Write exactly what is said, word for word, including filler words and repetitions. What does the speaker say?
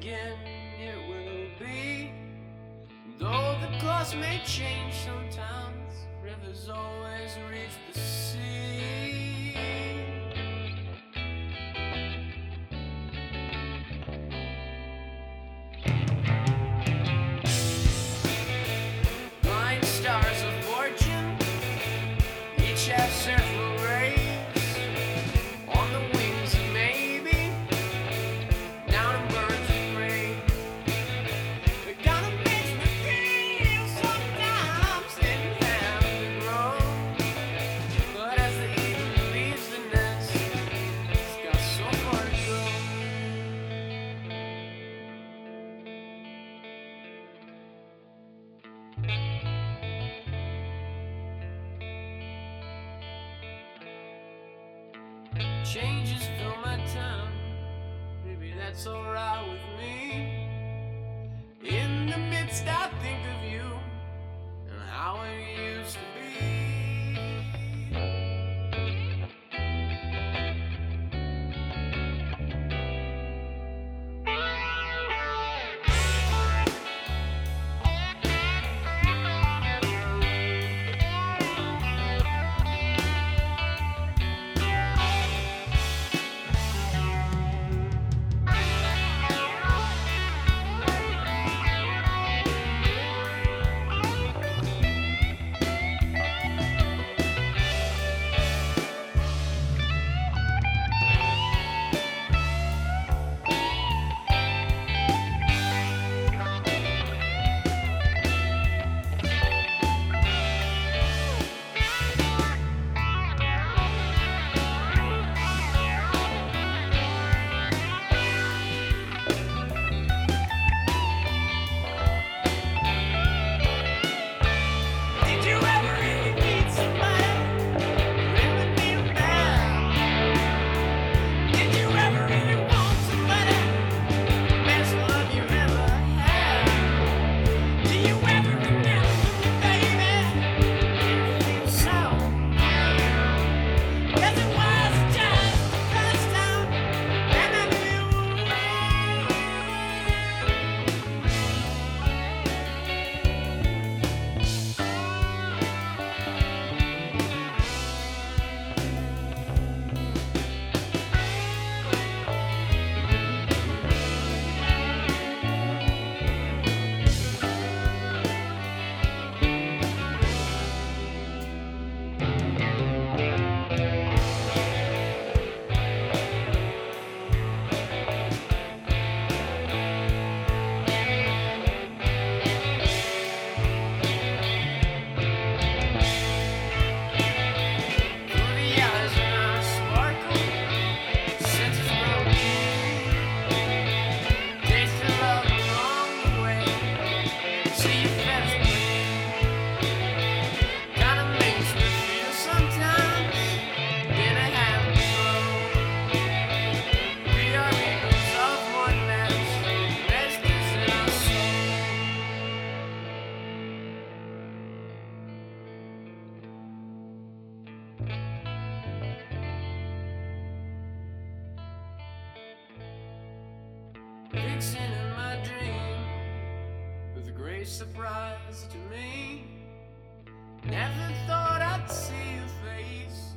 again it will be. Though the course may change sometimes, rivers always reach the sea. Blind stars of fortune, each have several rays on the wings of maybe, down in birds of prey. It kinda makes me feel sometimes didn't have to grow. But as the eagle leaves the nest, it's got so far to go. Changes fill my time, maybe that's alright with me. In the midst I think of you and how it used to be. Did you ever really meet somebody who really made you mad? Did you ever really want somebody the best love you ever had? Do you ever remember, baby, you feel so good? 'Cause it was just the first time that I knew you were through the eyes and eyes sparkle, senses grow keen. Taste the love along the way, see your feathers gleam. Kinda makes me feel sometimes didn't have to grow. We are eagles of one nest, restless in our soul. Fixing in my dream with a great surprise to me. Never thought I'd see your face